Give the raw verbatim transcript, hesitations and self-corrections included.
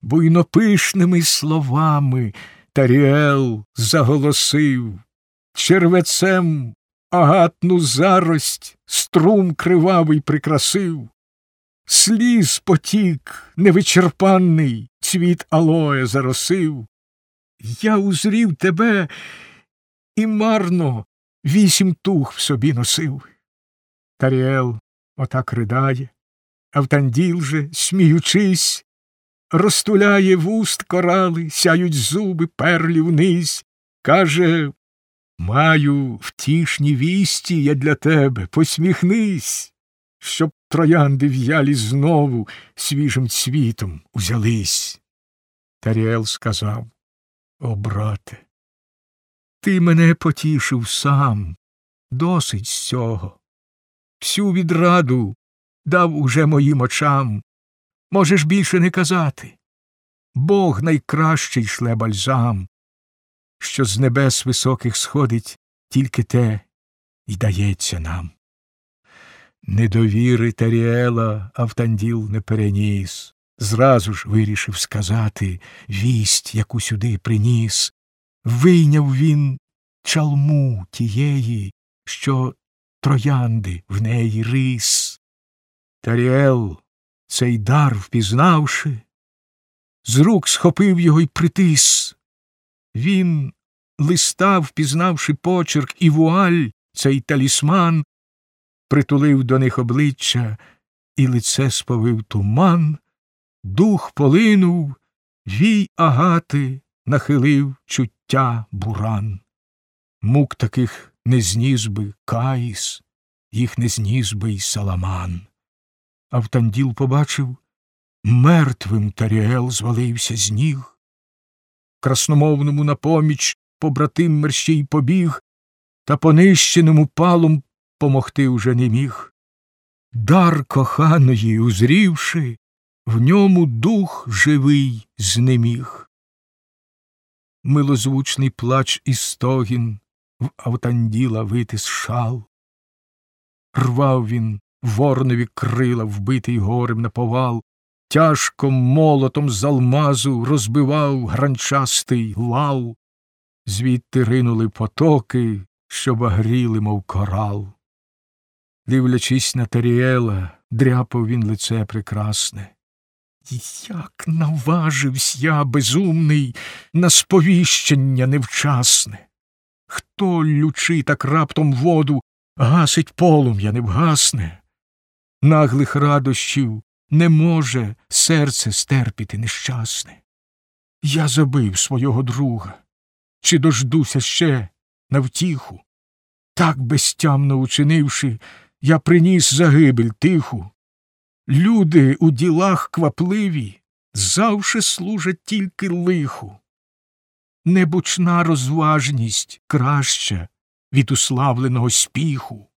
буйнопишними словами Таріел заголосив, червецем агатну зарость струм кривавий прикрасив, сліз потік невичерпанний цвіт алоє заросив. Я узрів тебе і марно вісім туг в собі носив. Таріел отак ридає, Автанділ же, сміючись, розтуляє вуст корали, сяють зуби перлі вниз, каже: маю втішні вісті я для тебе, посміхнись, щоб троянди в'ялі знову свіжим цвітом узялись. Таріел сказав: о, брате, ти мене потішив сам, досить з цього. Всю відраду дав уже моїм очам, можеш більше не казати. Бог найкращий шле бальзам, що з небес високих сходить, тільки те й дається нам. Недовіри Таріела Автанділ не переніс, зразу ж вирішив сказати вість, яку сюди приніс. Вийняв він чалму тієї, що троянди в неї рис. Таріел, цей дар впізнавши, з рук схопив його й притис. Він листа, впізнавши почерк і вуаль, цей талісман, притулив до них обличчя і лице сповив туман, дух полинув, вій агати нахилив чуття буран. Мук таких не зніс би Каїс, їх не зніс би й Саламан. Автанділ побачив, мертвим Таріел звалився з ніг. Красномовному на поміч побратим мерщій побіг, та понищеному палом помогти уже не міг. Дар коханої узрівши, в ньому дух живий знеміг. Милозвучний плач і стогін в Автанділа витис шал. Рвав він воронові крила, вбитий горем наповал, тяжко молотом з алмазу розбивав гранчастий лав. Звідти ринули потоки, що багріли, мов корал. Дивлячись на Таріела, дряпав він лице прекрасне. Як наваживсь я, безумний, на сповіщення невчасне! Хто, лючи так раптом воду, гасить полум'я не вгасне? Наглих радощів не може серце стерпіти нещасне. Я забив свого друга, чи дождуся ще на втіху? Так безтямно учинивши, я приніс загибель тиху. Люди у ділах квапливі завше служать тільки лиху. Небучна розважність краща від уславленого спіху.